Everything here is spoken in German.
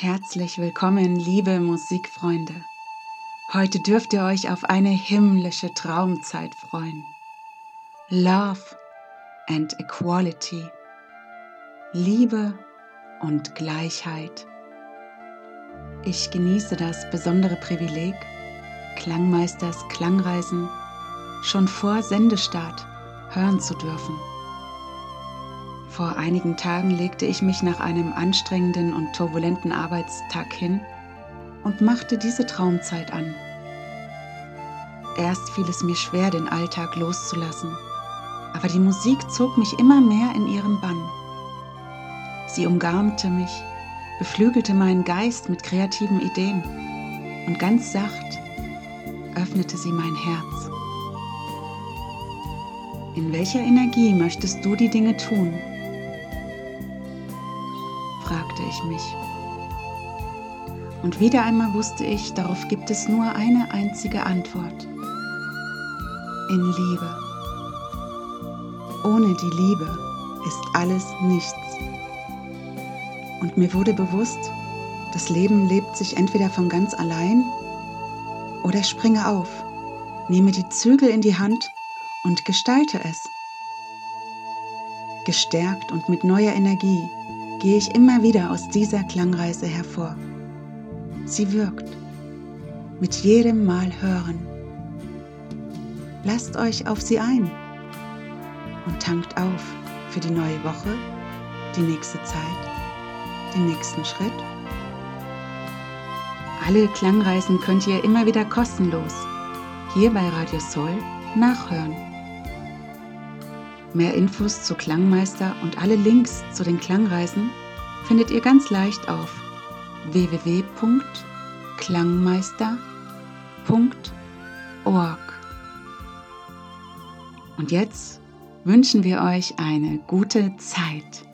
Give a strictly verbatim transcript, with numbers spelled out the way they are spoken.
Herzlich willkommen, liebe Musikfreunde. Heute dürft ihr euch auf eine himmlische Traumzeit freuen. Love and Equality. Liebe und Gleichheit. Ich genieße das besondere Privileg, Klangmeisters Klangreisen schon vor Sendestart hören zu dürfen. Vor einigen Tagen legte ich mich nach einem anstrengenden und turbulenten Arbeitstag hin und machte diese Traumzeit an. Erst fiel es mir schwer, den Alltag loszulassen, aber die Musik zog mich immer mehr in ihren Bann. Sie umgarnte mich, beflügelte meinen Geist mit kreativen Ideen und ganz sacht öffnete sie mein Herz. In welcher Energie möchtest du die Dinge tun? Fragte ich mich. Und wieder einmal wusste ich, darauf gibt es nur eine einzige Antwort. In Liebe. Ohne die Liebe ist alles nichts. Und mir wurde bewusst, das Leben lebt sich entweder von ganz allein oder ich springe auf, nehme die Zügel in die Hand und gestalte es. Gestärkt und mit neuer Energie gehe ich immer wieder aus dieser Klangreise hervor. Sie wirkt. Mit jedem Mal hören. Lasst euch auf sie ein und tankt auf für die neue Woche, die nächste Zeit, den nächsten Schritt. Alle Klangreisen könnt ihr immer wieder kostenlos hier bei Radio Soul nachhören. Mehr Infos zu Klangmeister und alle Links zu den Klangreisen findet ihr ganz leicht auf w w w punkt klangmeister punkt org. Und jetzt wünschen wir euch eine gute Zeit.